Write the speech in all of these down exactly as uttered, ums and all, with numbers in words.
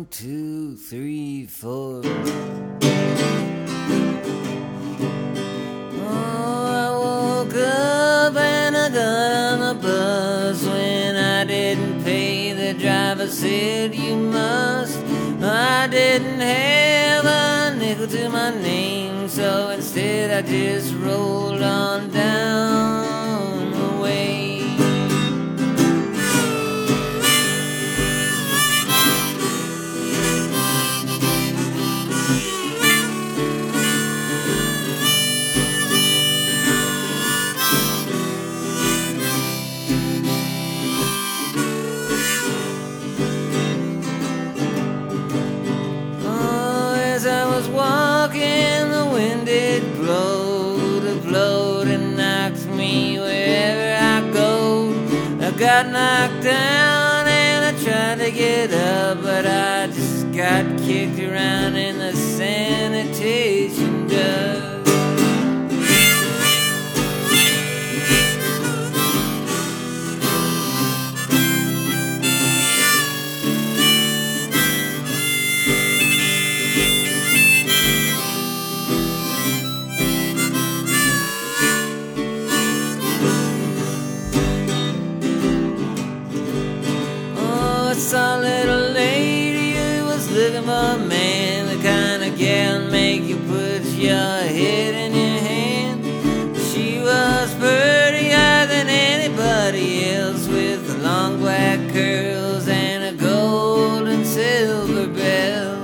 One, two, three, four. Oh, I woke up and I got on the bus. When I didn't pay, the driver said you must. I didn't have a nickel to my name, so instead I just rolled on down the way. Walking, the wind did blow, the blow that knocks me wherever I go. I got knocked down and I tried to get up, but I just got kicked around in the sanitation dust. I saw a little lady who was looking for a man, the kind of gal make you put your head in your hand. She was prettier than anybody else, with the long black curls and a gold and silver bell.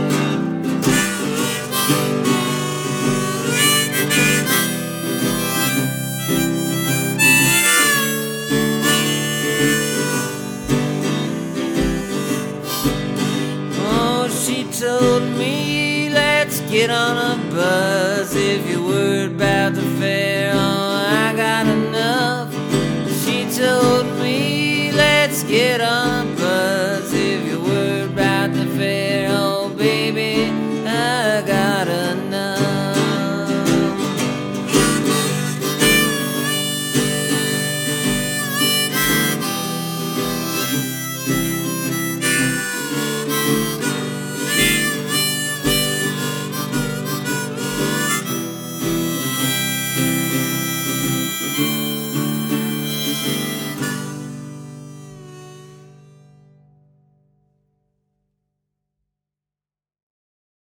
She told me, let's get on a bus. If you're worried about the fare, oh, I got enough. She told me, let's get on